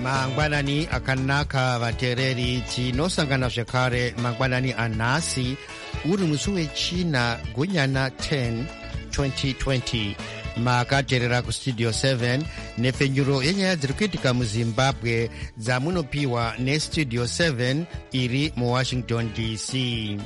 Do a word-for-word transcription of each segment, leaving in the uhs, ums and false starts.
mangwanani akanaka vateereri tinosangana zvekare mangwanani anhasi uri musi wechina gunyana ten twenty twenty makateerera kustudio seven nepfenyuro yenyaya dziri kuitika muzimbabwe dzamunopiwa nestudio seven iri muwashington D C.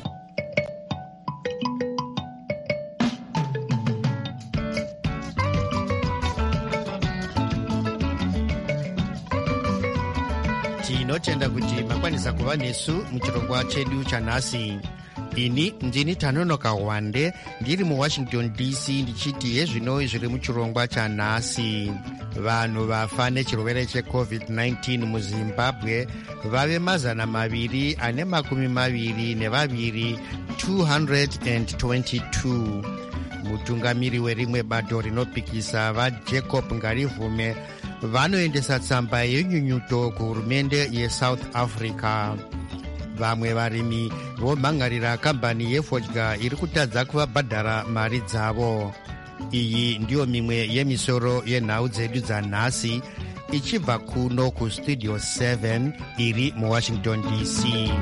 tinotenda kuti makwanisa kuva nesu muchirongwa chedu chanhasi. Ini ndini Tanonoka Wande ndiri muwashington D C ndichiti yezvino zviri muchirongwa chanhasi. Vanhu vafa nechirwere checovid nineteen muzimbabwe vave mazana maviri ane makumi maviri nevaviri two hundred twenty-two. Mutungamiri werimwe bato rinopikisa vaJacob Ngarivume vanoendesa tsamba yenyunyuto kuhurumende yeSouth Africa. Vamwe varimi vomhangarira kambani yefodya iri kutadza kuvabhadhara mari dzavo. Iyi ndiyo mimwe yemisoro yenhau dzedu dzanhasi ichibva kuno kustudio seven iri muwashington D C.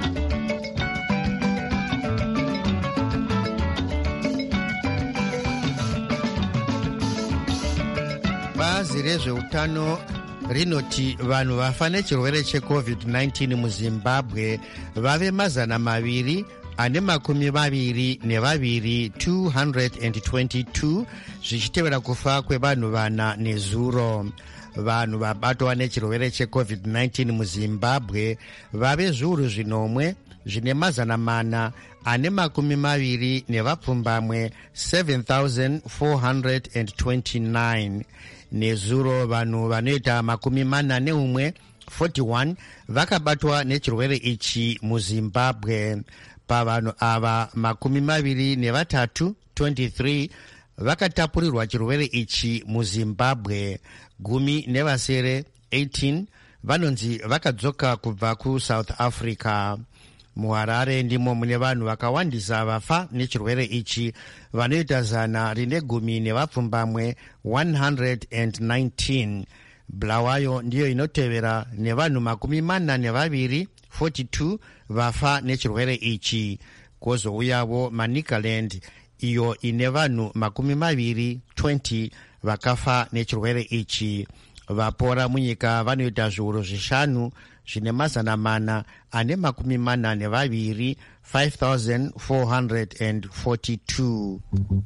Bazi rezveutano rinoti vanhu vafa nechirwere checovid nineteen muzimbabwe vave mazana maviri ane makumi maviri nevaviri two hundred twenty-two zvichitevera kufa kwevanhu vana nezuro. Vanhu vabatwa nechirwere checovid nineteen muzimbabwe vave zviuru zvinomwe zvine mazana mana ane makumi maviri nevapfumbamwe seven thousand four hundred twenty-nine. Nezuro vanhu vanoita makumi mana neumwe forty-one vakabatwa nechirwere ichi muzimbabwe. Pavanhu ava makumi maviri nevatatu twenty-three vakatapurirwa chirwere ichi muzimbabwe. Gumi nevasere eighteen vanonzi vakadzoka kubva kuSouth Africa. MuHarare ndimo mune vanhu vakawandisa vafa nechirwere ichi vanoita zana rine gumi nevapfumbamwe one hundred nineteen. Bulawayo ndiyo inotevera nevanhu makumi mana nevaviri forty-two vafa nechirwere ichi. Kozouyawo Manicaland iyo ine vanhu makumi maviri twenty vakafa nechirwere ichi. Vapora munyika vanoita zviuru zvishanu zvine mazana mana ane makumi mana nevaviri five thousand four hundred forty-two.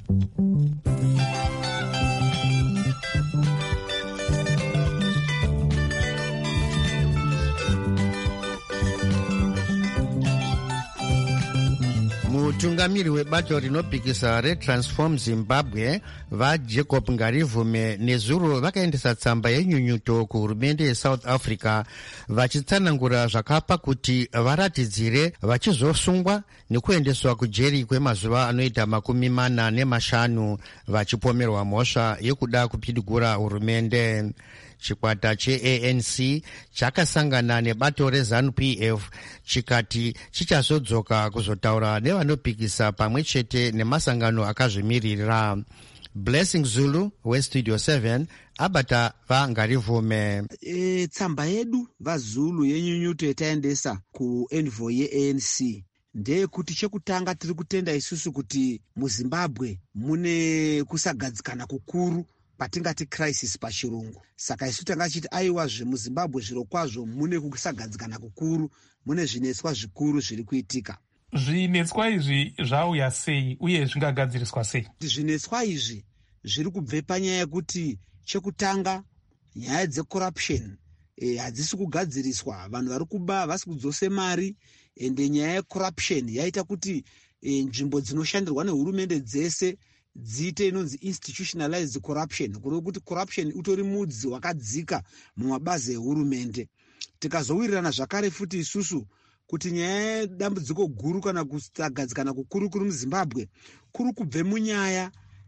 Mutungamiri webato rinopikisa reTransform Zimbabwe vaJacob Ngarivume nezuro vakaendesa tsamba yenyunyuto kuhurumende yeSouth Africa vachitsanangura zvakapa kuti varatidzire vachizosungwa nekuendeswa kujeri kwemazuva anoita makumi mana nemashanu vachipomerwa mhosva yekuda kupidigura hurumende. Chikwata che-A N C chakasangana nebato reZANU P F chikati chichazodzoka kuzotaura nevanopikisa pamwe chete nemasangano akazvimirira. Blessing Zulu weStudio seven abata vaNgarivume. E, tsamba yedu vaZulu yenyunyuto yetaendesa kuenvoy ye-A N C ndeyekuti chekutanga tiri kutenda isusu kuti muZimbabwe mune kusagadzikana kukuru patingati crisis pachirungu. Saka isu tangachiti aiwa zvemuZimbabwe zviro kwazvo mune kusagadzikana kukuru, mune zvinetswa zvikuru zviri kuitika. Zvinetswa izvi zvauya sei uye zvingagadziriswa sei? Zvinetswa izvi zviri kubve panyaya yekuti chekutanga nyaya dzecorruption e, hadzisi kugadziriswa. Vanhu vari kuba havasi kudzose mari ende nyaya yecorruption yaita kuti e, nzvimbo dzinoshandirwa nehurumende dzese dziite inonzi institutionalized corruption, kureva kuti corruption utori mudzi wakadzika mumabazi ehurumende. Tikazowirirana zvakare futi isusu kuti nyaya yedambudziko guru kana kusagadzikana kukuru kuri muZimbabwe kuri kubve munyaya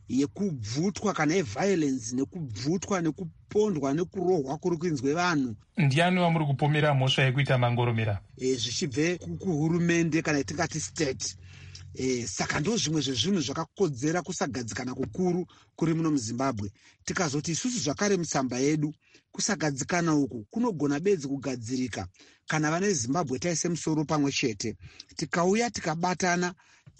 yekubvutwa kana yeviolence nekubvutwa nekupondwa nekurohwa kuri kuinzwe vanhu. Ndiani wamuri kupomera mhosva yekuita mangoromera? E, zvichibve kuhurumende kana yatingati state. E, saka ndo zvimwe zvezvinhu zvakakodzera kusagadzikana kukuru kuri muno muZimbabwe. Tikazoti isusu zvakare mutsamba yedu kusagadzikana uku kunogona bedzi kugadzirika kana vane Zimbabwe taise musoro pamwe chete, tikauya tikabatana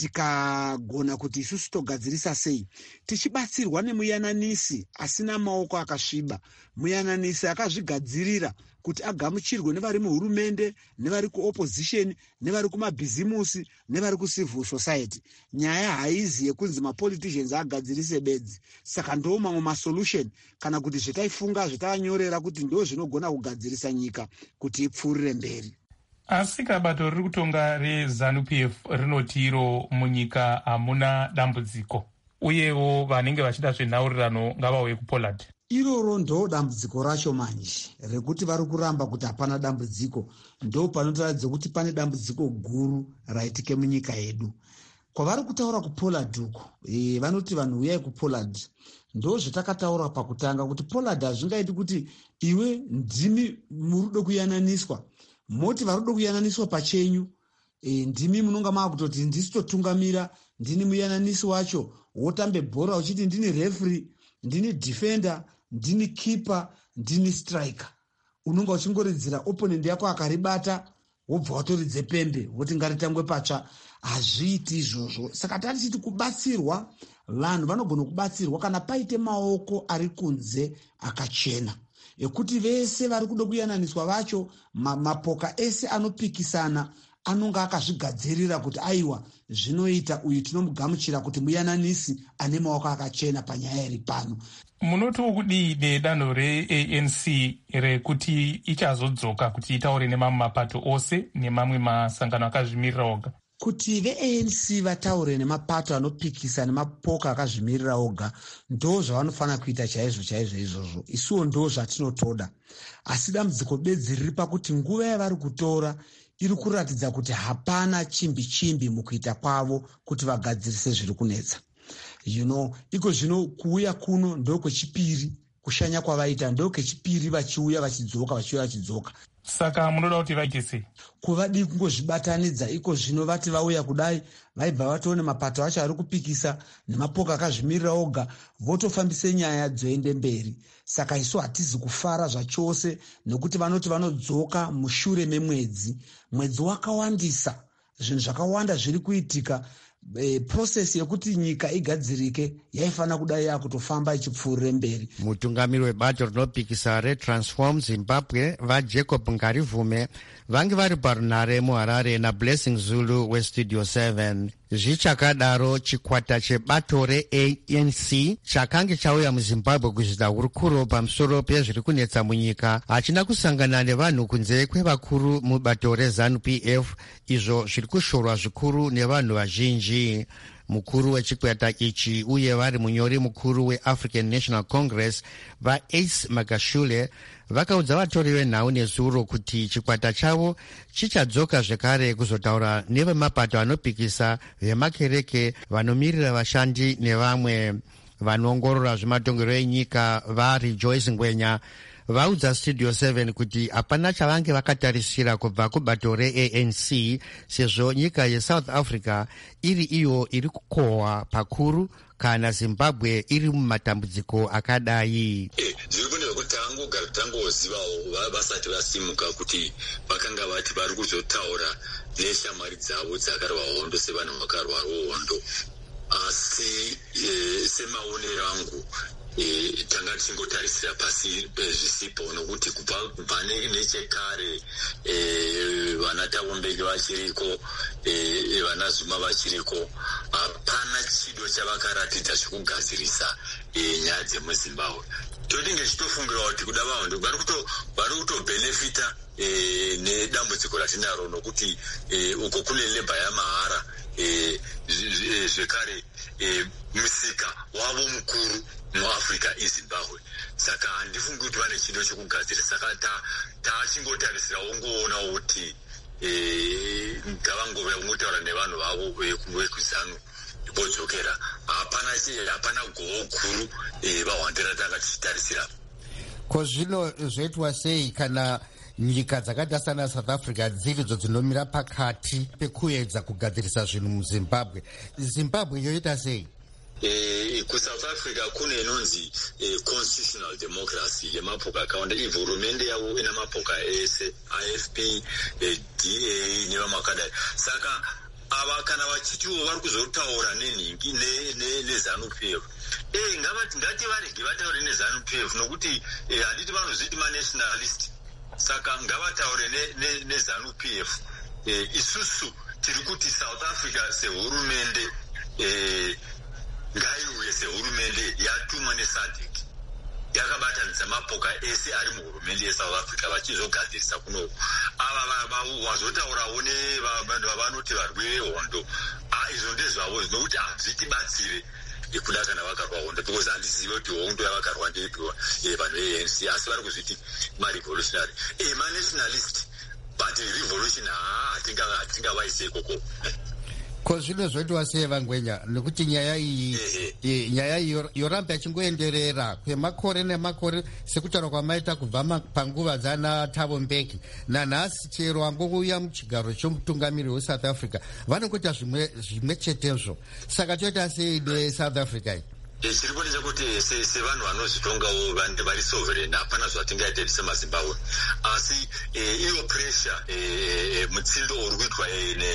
tikagona kuti isusu togadzirisa sei, tichibatsirwa nemuyananisi asina maoko akasviba, muyananisi akazvigadzirira kuti agamuchirwe nevari muhurumende, nevari kuopposition, nevari kumabhizimusi, nevari kucivil society. Nyaya haizi yekunzi mapoliticians agadzirise bedzi. Saka ndo mamwe masolution kana kuti zvetaifunga zvetavanyorera kuti ndo zvinogona kugadzirisa nyika kuti ipfuurire mberi. Asi bato riri kutonga reZANU P F rinoti iro munyika hamuna dambudziko, uyewo vanenge vachida zvenhaurirano ngavauye kuPoland. Iroro ndo dambudziko racho manje, rekuti vari kuramba kuti hapana dambudziko. Ndo panotaridza kuti pane dambudziko guru raitike munyika yedu. Kwavari kutaura kuPoland uko, e, vanoti vanhu uyai kuPoland. Ndo zvatakataura pakutanga kuti Poland hazvingaiti kuti iwe ndimi murudo kuyananiswa. Moti varudo kuyananiswa pachenyu, e, ndimi munonga maakutoti ndisitotungamira, ndini muyananisi wacho, wotambe bhora uchiti ndini referee, ndini defender, ndini keeper, ndini striker. Unonga uchingoridzira opponent yako akaribata, wobva watoridze pembe, woti ngaritangwe patsva. Hazviiti izvozvo. Saka tatichiti kubatsirwa, vanhu vanogona kubatsirwa kana paite maoko ari kunze akachena. Ekuti vese vari kuda kuyananiswa vacho, mapoka ese anopikisana anonga akazvigadzirira kuti aiwa zvinoita uyu tinomugamuchira kuti muyananisi ane maoko akachena panyaya iri pano. Munotiwo kudii nedanho re-A N C rekuti ichazodzoka kuti itaure nemamwe mapato ose nemamwe masangano akazvimirira oga? Kuti ve-A N C vataure nemapato anopikisa nemapoka akazvimirira oga, ndo zvavanofanira kuita chaizvo chaizvo izvozvo. Isuwo ndo zvatinotoda. Asi dambudziko bedzi riri pakuti nguva yavari kutora iri kuratidza kuti hapana chimbi chimbi mukuita kwavo kuti vagadzirise zviri kunetsa. You know, iko zvino kuuya kuno ndo kwechipiri, kushanya kwavaita ndo kwechipiri, vachiuya vachidzoka vachiuya vachidzoka. Saka munoda kuti vaite sei? Kuvadi kungozvibatanidza iko zvino vati vauya kudai, vaibva vatoone mapato acho ari kupikisa nemapoka akazvimirira oga, votofambise nyaya dzoende mberi. Saka isu hatizi kufara zvachose, nekuti vanoti vanodzoka mushure memwedzi. Mwedzi wakawandisa, zvinhu zvakawanda zviri kuitika. E, process yekuti nyika igadzirike yaifana kudai yakutofamba ichipfuurire mberi. Mutungamiri webato rinopikisa reTransform Zimbabwe vaJacob Ngarivume vange vari parunhare muHarare naBlessing Zulu weStudio seven. Zvichakadaro, chikwata chebato re-A N C chakange chauya muZimbabwe kuzoita hurukuro pamusoro pezviri kunetsa munyika hachina kusangana nevanhu kunze kwevakuru mubato reZANU P F, izvo zviri kushorwa zvikuru nevanhu vazhinji. Mukuru wechikwata ichi uye vari munyori mukuru weAfrican National Congress vaAce Magashule vakaudza vatori venhau nezuro kuti chikwata chavo chichadzoka zvekare kuzotaura nevemapato anopikisa, vemakereke, vanomirira vashandi nevamwe. Vanoongorora zvematongerwo enyika vaRejoice Ngwenya vaudza Studio seven kuti hapana chavange vakatarisira kubva kubato re-A N C sezvo nyika yeSouth Africa iri iyo iri kukohwa pakuru kana Zimbabwe iri mumatambudziko akadai. Zviri kuoneka kuti tangogara tangozivawo vasati vasimuka kuti vakanga vati vari kuzotaura neshamwari dzavo dzakarwa hondo sevanhu vakarwa hondo. Asi semaonero angu E, tanga tichingotarisira pasi pezvisipo nokuti kubva nechekare e, vana Tabombeki vachiriko, e, vana Zuma vachiriko, hapana chido chavakaratidza chekugadzirisa e, nyaya dzemuZimbabwe. Todinge chitofungira kuti kuda vahondo vari kutobhenefita e, nedambudziko ratinaro nokuti e, uko kune lebha yamahara e, zvekare e, musika wavo mukuru muAfrica iZimbabwe. Saka handifungi kuti vane chido chekugadzira. Saka tachingotarisira ongoona kuti ngavangove kungotaura nevanhu vavo vekuZANU vodzokera hapana hapana goho guru vahwande ratanga tichitarisira. Ko zvino zvoitwa sei kana nyika dzakaita sana South Africa dziridzo dzinomira pakati pekuedza kugadzirisa zvinhu muZimbabwe? Zimbabwe yoita sei? Eh, kuSouth Africa kune inonzi eh, constitutional democracy yemapoka akawanda. Hurumende yavo ina mapoka ese, I F P, eh, D A nevamakadai. Saka ava kana vachitiwo vari kuzotaura nenhingi nezanu P F, eh ngavati ngati varege vataure nezanu P F nokuti handiti eh, vanozviti manationalist. Saka ngavataure nezanu P F. Eh, isusu tiri kuti South Africa sehurumende eh ngaiuye sehurumende yatumwa neSADC yakabatanidza mapoka ese ari muhurumende yeSouth Africa vachizogadzirisa kuno. Ava vazotaurawo nevanhu vavanoti varwire hondo, izvo ndezvavo nokuti hazvitibatsire kuda kana vakarwa hondo, because handizive kuti hondo yavakarwa ndeipiwa vanhu ve-A N C, asi vari kuzviti marevolutionary manationalist, but revolution hatingavaise ikoko. Ko zvino zvoitwa sei Vangwenya, nekuti nyaya iyi nyaya iyi yoramba yachingoenderera kwemakore nemakore sekutaura kwamaita kubva panguva dzana Thabo Mbeki nanhasi chero angouya muchigaro chomutungamiri weSouth Africa vanongoita zvimwe zvimwe chetezvo. Saka toita sei neSouth Africa? Chiri kuonesa kuti sevanhu vanozvitongawo vari sovereign hapana zvatingaita semaZimbabwe, asi iyo pressure mutsindo uri kuitwa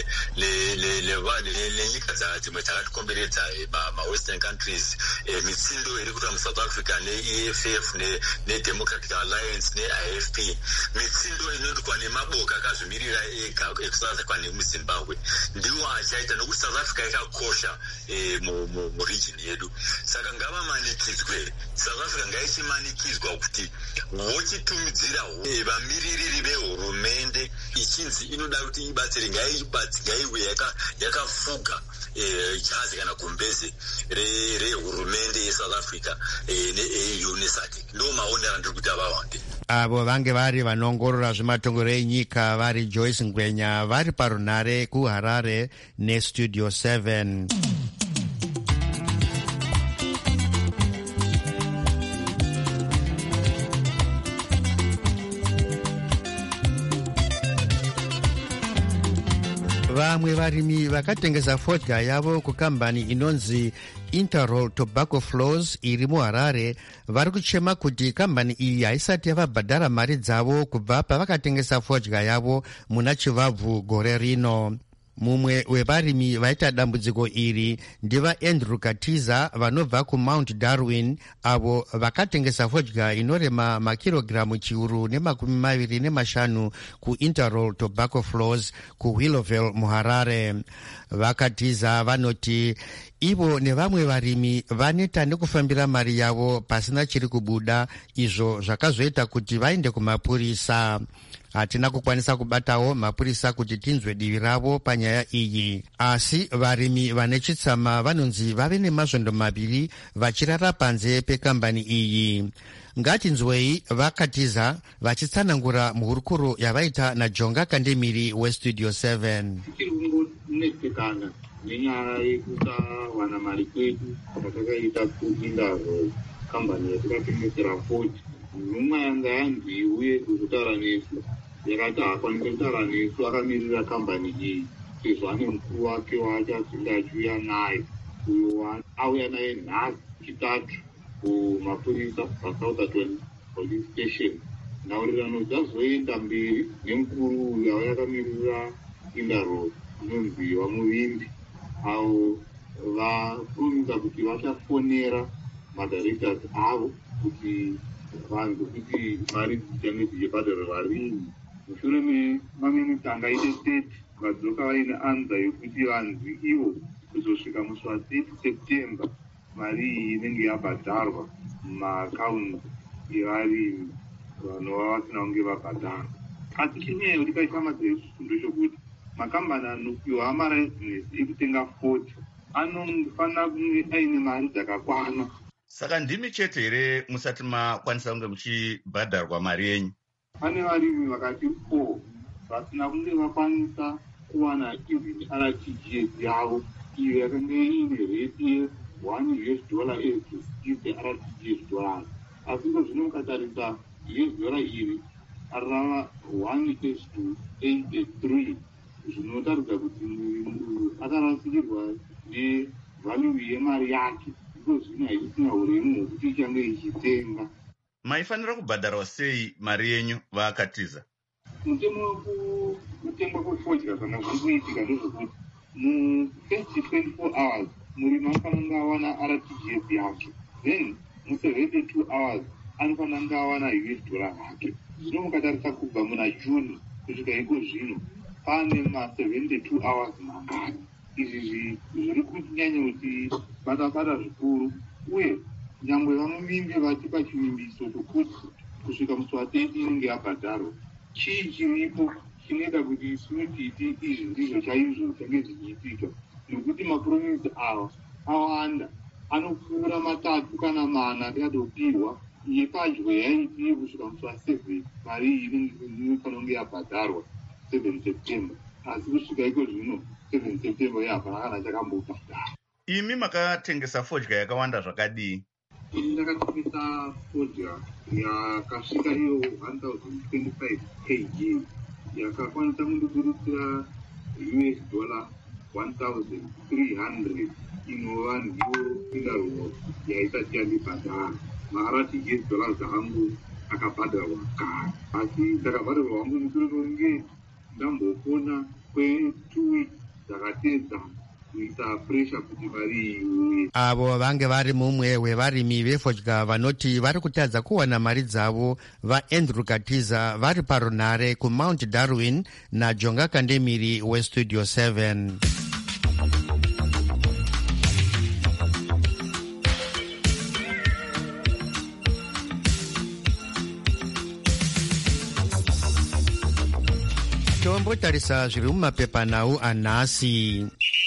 nenyika dzimwe dzakatikomberedza mawestern countries, mitsindo iri kuitwa muSouth Africa ne-E F F neDemocratic Alliance ne-I F P, mitsindo inoitwa nemaboka akazvimirira ega ekusouth Africa nemuZimbabwe ndiwo achaita, nokuti South Africa yakakosha muregion yedu. Saka ngavamanikidzwe, South Africa ngaichimanikidzwa kuti vochitumidzira vamiririri vehurumende ichinzi inoda kuti ibatsire, ngaiwe yakafuga jazi kana gumbeze rehurumende yeSouth Africa ne-A U neSADC. Ndo maonero andiri kuti avawande. Avo vange vari vanoongorora zvematongero enyika vari Joyce Ngwenya vari parunare kuHarare neStudio seven. Vamwe varimi vakatengesa fodya yavo kukambani inonzi Interroll Tobacco Flows iri muHarare vari kuchema kuti kambani iyi haisati yavabhadhara mari dzavo kubva pavakatengesa fodya yavo muna chivabvu gore rino. Mumwe wevarimi vaita dambudziko iri ndiva Andrew Katiza vanobva kuMount Darwin, avo vakatengesa fodya inorema makirogiramu chiuru nemakumi maviri nemashanu kuInterroll Tobacco Flows kuWillowville muHarare. Vakatiza vanoti ivo nevamwe varimi vaneta nekufambira mari yavo pasina chiri kubuda, izvo zvakazoita kuti vaende kumapurisa. Hatina kukwanisa kubatawo mapurisa kuti tinzwe divi ravo panyaya iyi, asi varimi vane chitsama vanonzi vave nemazvondo maviri vachirara panze pekambani iyi. Ngatinzwei Vakatiza vachitsanangura muhurukuro yavaita naJonga Kandemiri weStudio seven. Netekana nenyaya yekusawana mari kwedu kwatakaita kuInterroll kambani yatakatengesera fodya. Nhumwa yanga yanzi uye kutaura nesu yakati hakwanisa kutaura nesu, akamirira kambani iyi sezvo ane mukuru wake waachazvinda achiuya naye, uyo auya naye nhasi chitatu kumapurisa paSouthampton Police Station. Nhaurirano dzazoenda mberi nemukuru uyo auya akamirira Interroll anonzi Wamuvimbi, avo vapromisa kuti vachafonera madirectors avo kuti vanhu kuti mari dzichange dzichibhadhara varimi. Mushure memaminitsi angaite thirty vadzoka vaine anza yokuti vanzi ivo kuzosvika musi wa-thirty September mari iyi inenge yabhadharwa mumaakaunti evarimi vanova vasina kunge vabhadhara. Asi chinyaya yekuti paita madzisusu ndechokuti makambani anopiwa amarayizinesi ekutenga fodya anofanira kunge aine mari dzakakwana. Saka ndimi chete here musati makwanisa kunge muchibhadharwa mari yenyu? Pane varimi vakati four vasina kunge vakwanisa kuwana even R T G S yavo iyo yakanga ine rate one U S dollar is to give the R T G S dollars. Asi zvino mukatarisa U S dollar iri arava one is to eighty-three. Zvinotaridza kuti akarasikirwa nevalue yemari yake. Iko zvino haisina uremu hwekuti ichange ichitenga. Maifanira kubhadharawo sei mari yenyu vaakatiza? Mutemo wekutengwa kwefodya kana kuri kuitika ndezvekuti mu-first twenty-four hours murimi anofanira awana R T G S yake, then mu-seventy-two hours anofanira anga awana U S dollar yake. Zvino mukatarisa kubva muna June kusvika iko zvino pane ma-seventy-two hours mangani. Izvi zviri kunyanya kuti bata-bata zvikuru, uye nyangwe vanovimbi vatipa chivimbiso chokuti kusvika musi wa-thirty inenge yabhadharwa. Chii chiripo chinoita kuti isutiti izvi ndizvo chaizvo zvinenge zvichiitika, nekuti maprovinsi ava awanda, anopfuura matatu kana mana akatopirwa. Yepadyo yaiti kusvika musi wa-seven mari iyi inofanira kunge yabhadharwa seven September, asi kusvika iko zvino seven September yabva kana chakambobhadharwa. Imi makatengesa fodya yakawanda zvakadii? Ini ndakatengesa fodya yakasvika iyo one thousand twenty-five kilograms yakakwanisa kundiburutsira U S dollar one thousand three hundred inova ndiyo findarwo yaisati yandibhadhara. Ma-R T G S dollars angu akabhadharwa kare, asi ndakabhadharwa wangu mushure mekunge ndambopona kwe-two weeks dzakatedza kuisa pressure kuti mari iuye. Avo vange vari mumwe wevarimi vefodya vanoti vari kutadza kuwana mari dzavo vaAndrew Katiza vari parunhare kuMount Darwin naJonga Kandemiri weStudio seven. Tombotarisa zviri mumapepanhau anhasi.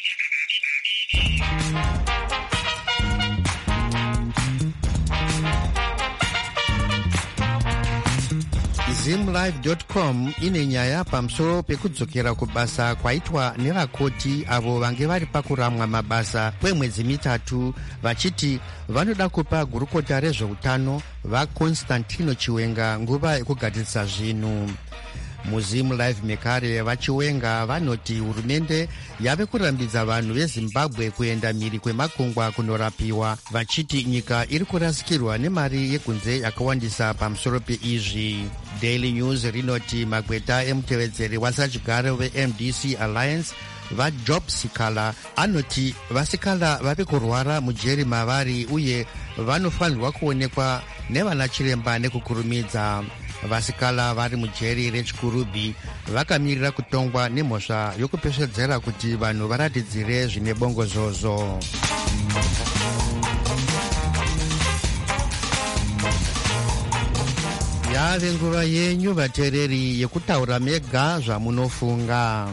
Zimlive dot com ine nyaya pamusoro pekudzokera kubasa kwaitwa nevakoti avo vange vari pakuramwa mabasa kwemwedzi mitatu vachiti vanoda kupa gurukota rezveutano vaConstantino Chiwenga nguva yekugadzirisa zvinhu. MuZimlive mekare vachiwenga vanoti hurumende yave kurambidza vanhu veZimbabwe kuenda mhiri kwemakungwa kunorapiwa, vachiti nyika iri kurasikirwa nemari yekunze yakawandisa pamusoro peizvi. Daily News rinoti magweta emutevedzeri wasachigaro veM D C Alliance vaJob Sikala anoti vasikala vave kurwara mujeri mavari uye vanofanirwa kuonekwa nevana chiremba nekukurumidza. Vasikala vari mujeri reChikurubi vakamirira kutongwa nemhosva yokupesvedzera kuti vanhu varatidzire zvine bongozozo. Yave nguva yenyu vateereri yekutaura mega zvamunofunga.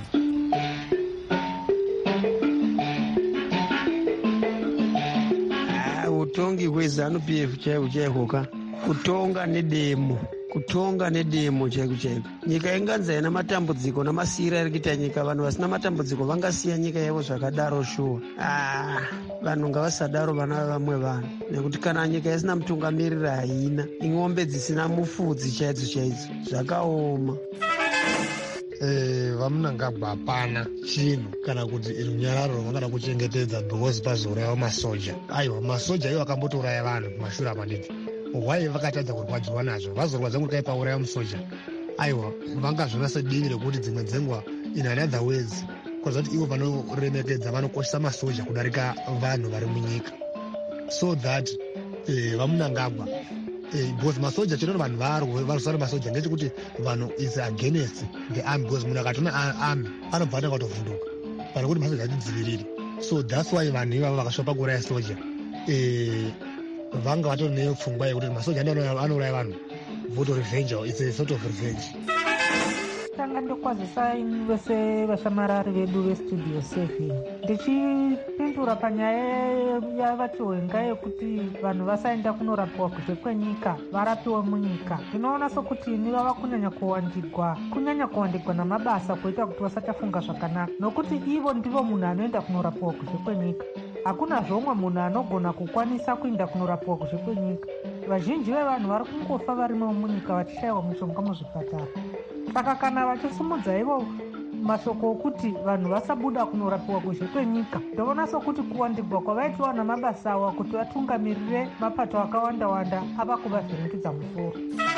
Utongi hweZanu P F chaiwo chaihoka kutonga nedemo kutonga nedemo chaiko chaiko. Nyika inganzi haina matambudziko namasiyira ari kuita nyika. Vanhu vasina matambudziko vangasiya nyika yavo zvakadaro shuwa. Ah, vanhu ngavasadaro vana vamwe vanhu, nekuti kana nyika isina mutungamiriri haina. Ing'ombe dzisina mufudzi chaidzo chaidzo zvakaoma. Eh, vamunangagwa hapana chinhu kana kuti runyararo vangada kuchengetedza because pazouraya masoja. Aiwa, masoja iwo akambotouraya vanhu kumashure amadiki. Why vakatadza kurwadziwa nazvo? Vazorwadza kuti kaipauraya musoja. Aiwa, vangazvinasa dini rekuti dzimwe dzenguva in another ways kwazati ivo vanoremekedza vanokoshesa masoja kudarika vanhu vari munyika, so that eh, vamunangagwa eh, because masoja chinono vanhu varwe varusana masoja ngechekuti vanhu is against the army, because munhu akatona army anobva atanga kutovhunduka pane kuti masoja atidziviriri. So that's why vanhu ivavo vakashopa kuuraya soja eh, vanga vatori nepfungwa yekuti masoja ndo anouraya vanhu voto revenge, it's a sort of revenge. Tanga ndokwazisa imi vese vashamarari vedu veStudio seven ndichipindura panyaya yavaChiwenga yekuti vanhu vasaenda kunorapiwa kunze kwenyika varapiwe munyika. Ndinoona sokuti ini vava kunyanya kuwandirwa kunyanya kuwandirwa namabasa kuita kuti vasachafunga zvakanaka, nokuti ivo ndivo munhu anoenda kunorapiwa kunze kwenyika. hakuna zvomwe munhu anogona kukwanisa kuenda kunorapiwa kuzhe kwenyika. Vazhinji vevanhu vari kungofa varimo munyika vachishayiwa mishonga muzvipatara. Saka kana vachisumudza ivo mashoko okuti vanhu vasabuda kunorapiwa kuzhe kwenyika, ndoona sokuti kuwandirwa kwavaitiwa namabasa awa kuti vatungamirire mapato akawanda-wanda ava kuvavhiringidza musoro.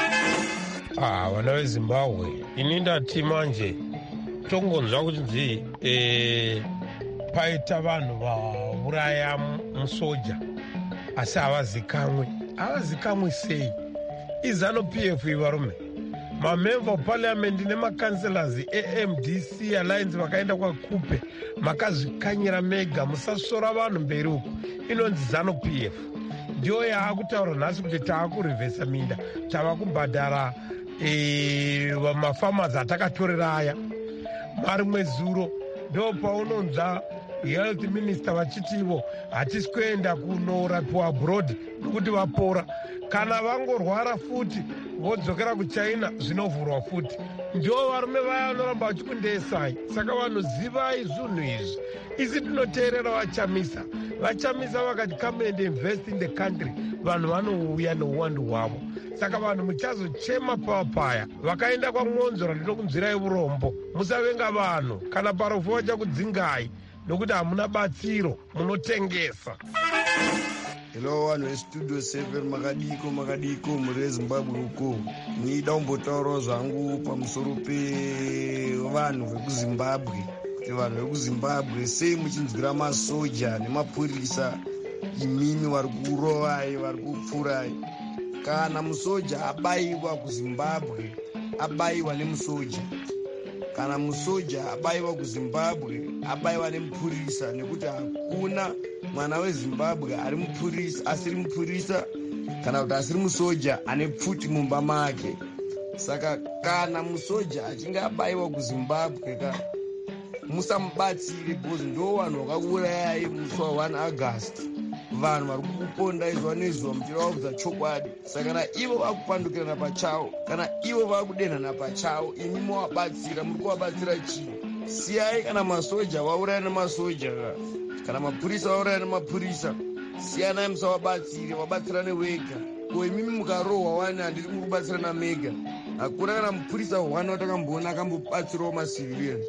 Ah, vana vezimbabwe ini ndati manje tongonzwa kuti eh, paita vanhu vauraya musoja asi havazikamwe. Havazikamwe sei? iZANU-P F ivarume mamember of parliament nemakancelas e-M D C alliance vakaenda kwakupe makazvikanyira mega, musasora vanhu mberi uku. Inonzi ZANU-P F ndiyo yaakutaura nhasi kuti taakurivhesa minda, tava kubhadhara e, mafamazi atakatorera aya. Mari mwezuro ndo paunonzwa health minister vachitivo hatisi kuenda kunorapiwa abroad nokuti vapora. Kana vangorwara futi vodzokera kuchina zvinovhurwa futi. Ndio varume vaya vanoramba vachikundesai. Saka vanhu zivai zvinhu izvi. Isi tinoteerera vachamisa. Vachamisa vakati come and invest in the country. Vanhu vanouya neuwandu hwavo. Saka vanhu muchazochema papaya. Vakaenda kwamwonzora ndinokunzwirai urombo. Musavenga vanhu. Kana parofu vachakudzingai nokuti hamuna batsiro munotengesa. Hello, vanhu vestudio seven makadiko makadiko muri Zimbabwe uko. Nida kumbotaurawo zvangu pamusoro pevanhu vekuZimbabwe. Kuti vanhu vekuZimbabwe sei muchinzwira masoja nemapurisa imimi vari kurovai vari kupfurai. Kana musoja abayiwa kuZimbabwe abayiwa nemusoja. Kana musoja abayiwa kuZimbabwe abayiwa nemupurisa, nekuti hakuna mwana weZimbabwe ari mupurisa asiri mupurisa kana kuti asiri musoja ane pfuti mumba make. Saka kana musoja achinge abayiwa kuZimbabwe ka musamubatsire, because ndo vanhu vakaurayai musi wa one August. Vanhu vari kuponda izwa nezuva muchivaudza chokwadi. Saka kana ivo vakupandukirana pachavo, kana ivo vakudenhana pachavo, imi movabatsira, muri kuvabatsira chii? Siyai kana masoja vauraya nemasoja, kana mapurisa vauraya nemapurisa, siyanai musavabatsire, vabatsirane wega. Ko imimi mukarohwa wani handiri muri kubatsirana mega. Hakuna kana mupurisa wani watakamboona akambobatsirawo macivilians.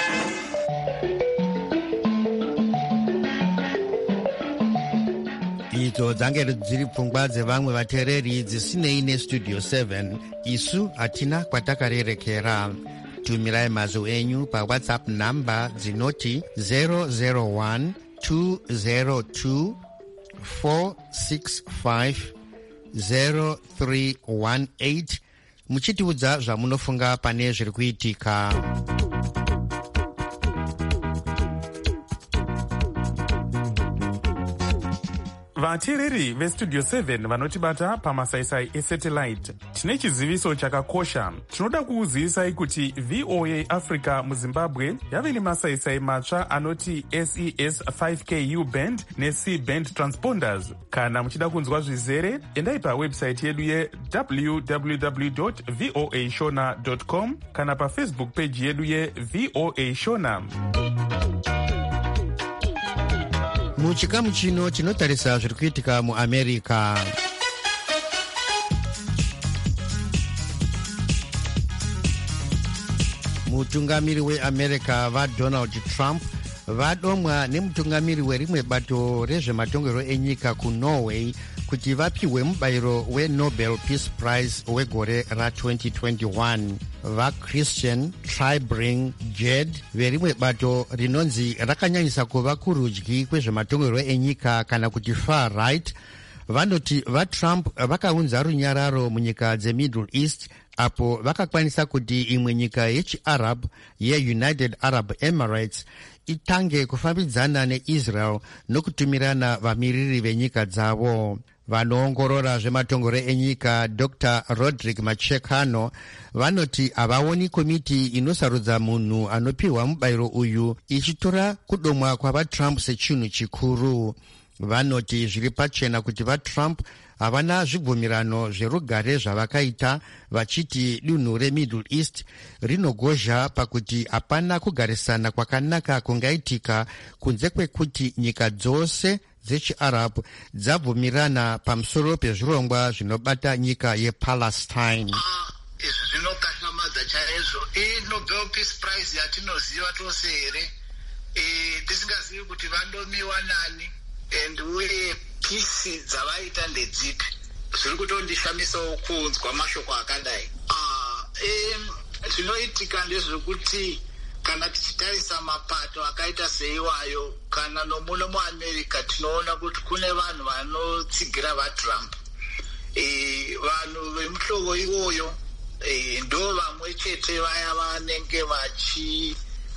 idzo dzange dziri pfungwa dzevamwe vateereri dzisinei nestudio seven. Isu hatina kwatakarerekera. Tumirai mazwi enyu pawhatsapp namba dzinoti zero zero one two zero two four six five zero three one eight muchitiudza zvamunofunga pane zviri kuitika. vateereri vestudio seven vanotibata pamasaisai esatellite, tine chiziviso chakakosha. Tinoda kuuzivisai kuti V O A Africa muZimbabwe yave nemasaisai matsva anoti S E S five K U band neC band transponders. Kana muchida kunzwa zvizere, endai pawebsite yedu ye w w w dot voa shona dot com kana pafacebook page yedu ye V O A Shona. Muchikamu chino chinotarisa zviri kuitika muAmerica. Mutungamiri weAmerica vaDonald Trump vadomwa nemutungamiri werimwe bato rezvematongero enyika kuNorway kuti vapiwe mubayiro weNobel Peace Prize wegore ratwenty twenty-one. VaChristian Tribring-Jed verimwe bato rinonzi rakanyanyisa kuva kurudyi kwezvematongero enyika kana kuti far right vanoti vaTrump vakaunza runyararo munyika dzeMiddle East apo vakakwanisa kuti imwe nyika yechiarab yeUnited Arab Emirates itange kufambidzana neIsrael nokutumirana vamiriri venyika dzavo. Vanoongorora zvematongero enyika Doctor Roderick Machekano vanoti havaoni komiti inosarudza munhu anopiwa mubayiro uyu ichitora kudomwa kwavaTrump sechinhu chikuru. vanoti zviri pachena kuti vatrump havana zvibvumirano zverugare zvavakaita, vachiti dunhu remiddle east rinogozha pakuti hapana kugarisana kwakanaka kungaitika kunze kwekuti nyika dzose dzechiarab dzabvumirana pamusoro pezvirongwa zvinobata nyika yepalestine. Izvi zvinokashamadza chaizvo. I-Nobel Peace Prize yatinoziva tose here, tisingazivi kuti vandomiwa nani and uye pisi dzavaita ndedzipi. Zviri kutondishamisawo kunzwa mashoko akadai. Zvinoitika ndezvekuti kana tichitarisa mapato akaita seiwayo, kana nomuno muAmerica tinoona kuti kune vanhu vanotsigira vaTrump. Vanhu vemuhlobo iwoyo ndo vamwe chete vaya vanenge vachi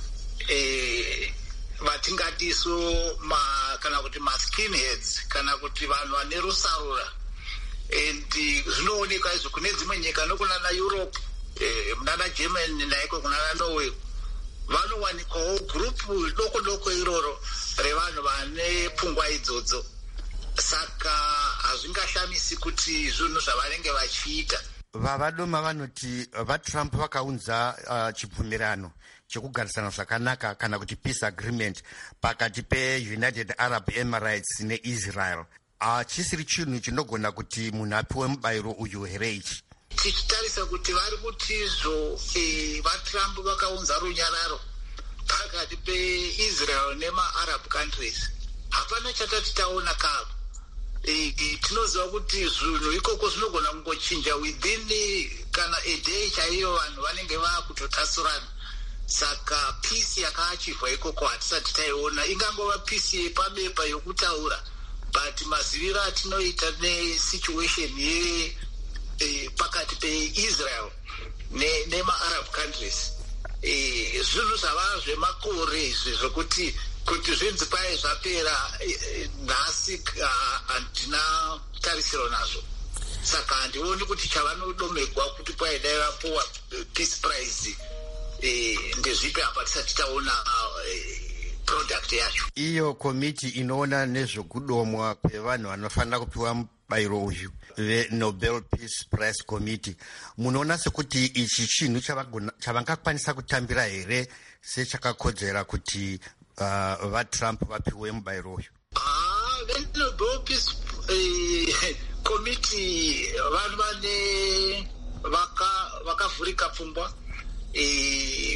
vatingatiso ma kana kuti maskinheads kana kuti vanhu vane rusarura, and zvinoonekwa izvo kune dzimwe nyika nokunana Europe, munana Germany naiko kunana Norway vanowanikwawo gurupu doko doko iroro revanhu vane pfungwa idzodzo. Saka hazvingashamisi kuti zvinhu zvavanenge vachiita. Vavadoma vanoti vaTrump vakaunza uh, chibvumirano chekugarisana zvakanaka kana kuti peace agreement pakati pe-United Arab Emirates neIsrael. Hachisiri uh, chinhu chinogona kuti munhu apiwe mubayiro uyu here ichi. Tichitarisa kuti vari kuti izvo vaTrump vakaunza runyararo pakati peIsrael nemaArab countries, hapana chatati taona kavo. Tinoziva kuti zvinhu ikoko zvinogona kungochinja within kana a day chaiyo vanhu vanenge vakutotasurana. Saka peace yakaachivhwa ikoko hatisati taiona. Ingangova peace yepabepa yokutaura, but maziviro atinoita nesituation ye pakati peIsrael nemaArab countries, zvinhu zvava zvemakore izvi zvokuti kuti zvinzi kwai zvapera nhasi handina tarisiro nazvo. Saka handioni kuti chavanodomegwa kuti kwai dai vapuwa peace prize ndezvipi apa tisati taona product yacho. Iyo komiti inoona nezvekudomwa kwevanhu vanofanira kupiwa mubayiro uyu veNobel Peace Prize Committee, munoona sekuti ichi chinhu chavangakwanisa kutambira here sechakakodzera kuti Uh, vaTrump vapiwe mubayiro uyu? Ah, veNobel Peace eh, Committee vanhu vane vakavhurika pfungwa, eh,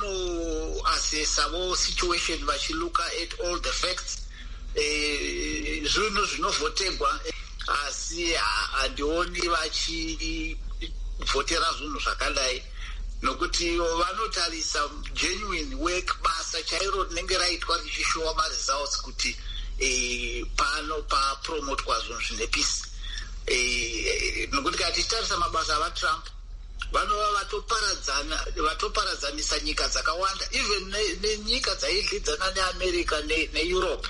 vanoasesawo situation vachiluka at all the facts. Eh, zvinhu zvinovhotegwa, asi handioni vachivhotera zvinhu zvakadai, nokuti vanotarisa genuine work, basa chairo rinenge raitwa richishowa maresults kuti e, pano papromotwa zvinhu zvine peace. E, nokuti kana tichitarisa mabasa avaTrump vanova vatoparadzana vatoparadzanisa nyika dzakawanda, even nenyika dzaidlidzana neAmerica neEurope,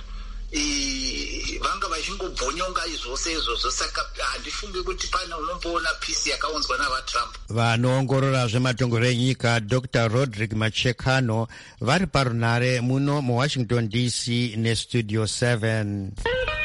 vanga vachingobvonyonga zvose izvozvo. Saka handifungi kuti pane unomboona peace yakaunzwa navaTrump. Vanoongorora zvematongo enyika Doctor Roderick Machekano vari parunare muno muWashington D C nestudio seven.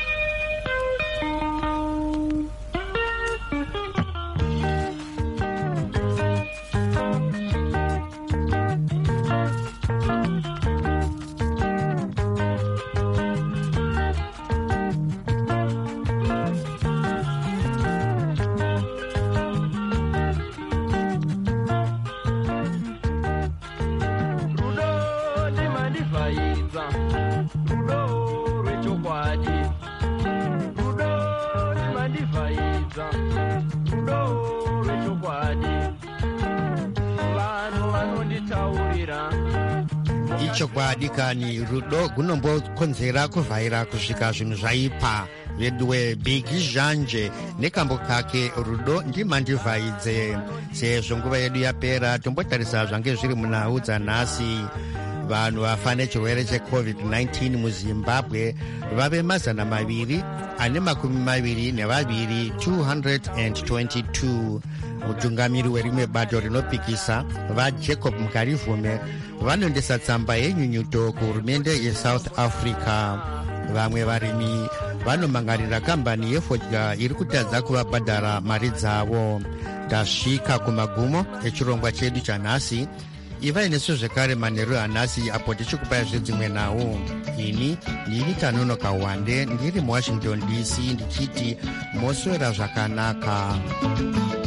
Chokwadi kani rudo gunombokonzera kuvhaira kusvika zvinhu zvaipa. Vedwe Bigi Zhanje nekambo kake rudo ndimandivhaidze. Sezvo nguva yedu yapera tombotarisa zvange zviri munhau dzanhasi. Vanhu vafa nechirwere checovid nineteen muZimbabwe vave mazana maviri ane makumi maviri nevaviri two hundred twenty-two. Mutungamiri werimwe bato rinopikisa vaJacob Mukarivume vanondesa tsamba yenyunyuto kuhurumende yeSouth Africa. Vamwe varimi vanomangarira kambani yefodya iri kutadza kuvabhadhara mari dzavo. Tasvika kumagumo echirongwa chedu chanhasi. Ivai nesu zvekare manheru anhasi apo tichikupai zvedzimwe nhau. Ini ndini Tanonoka Wande ndiri muWashington D C ndichiti moswera zvakanaka.